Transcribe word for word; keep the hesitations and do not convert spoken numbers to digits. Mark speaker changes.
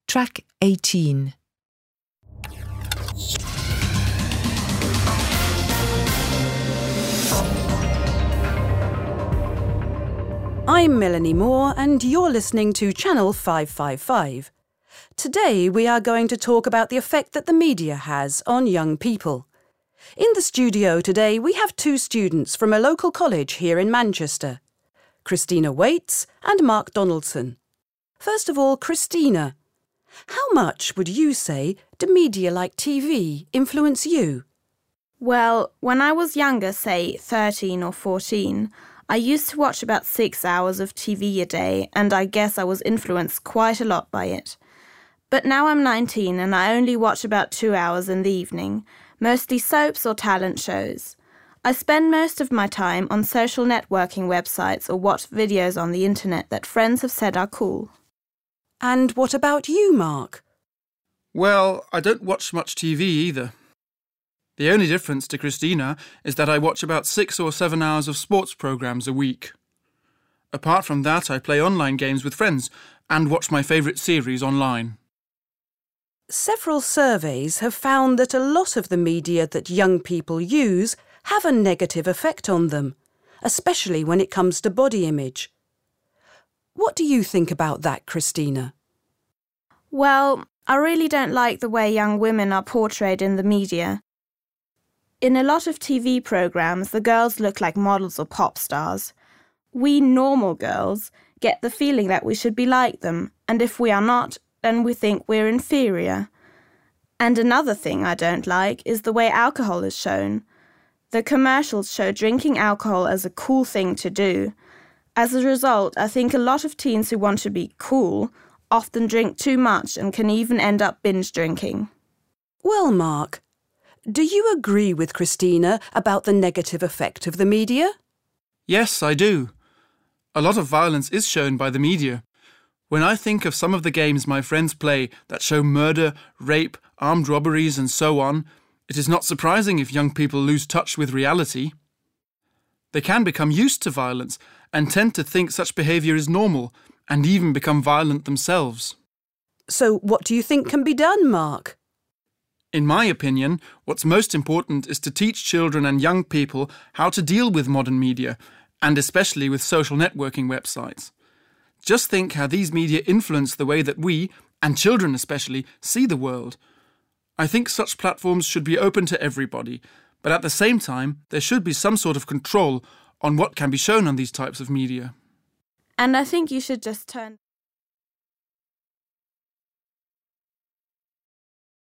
Speaker 1: Track eighteen.
Speaker 2: I'm Melanie Moore and you're listening to Channel five five five. Today we are going to talk about the effect that the media has on young people. In the studio today we have two students from a local college here in Manchester, Christina Waits and Mark Donaldson. First of all, Christina, how much would you say do media like T V influence you?
Speaker 3: Well, when I was younger, say thirteen or fourteen, I used to watch about six hours of T V a day, and I guess I was influenced quite a lot by it. But now I'm nineteen and I only watch about two hours in the evening, mostly soaps or talent shows. I spend most of my time on social networking websites or watch videos on the internet that friends have said are cool.
Speaker 2: And what about you, Mark?
Speaker 4: Well, I don't watch much T V either. The only difference to Christina is that I watch about six or seven hours of sports programmes a week. Apart from that, I play online games with friends and watch my favourite series online.
Speaker 2: Several surveys have found that a lot of the media that young people use have a negative effect on them, especially when it comes to body image. What do you think about that, Christina?
Speaker 3: Well, I really don't like the way young women are portrayed in the media. In a lot of T V programmes, the girls look like models or pop stars. We normal girls get the feeling that we should be like them, and if we are not, then we think we're inferior. And another thing I don't like is the way alcohol is shown. The commercials show drinking alcohol as a cool thing to do. As a result, I think a lot of teens who want to be cool often drink too much and can even end up binge drinking.
Speaker 2: Well, Mark, do you agree with Christina about the negative effect of the media?
Speaker 4: Yes, I do. A lot of violence is shown by the media. When I think of some of the games my friends play that show murder, rape, armed robberies and so on, it is not surprising if young people lose touch with reality. They can become used to violence and tend to think such behaviour is normal and even become violent themselves.
Speaker 2: So what do you think can be done, Mark?
Speaker 4: In my opinion, what's most important is to teach children and young people how to deal with modern media, and especially with social networking websites. Just think how these media influence the way that we, and children especially, see the world. I think such platforms should be open to everybody, but at the same time, there should be some sort of control on what can be shown on these types of media.
Speaker 3: And I think you should just turn...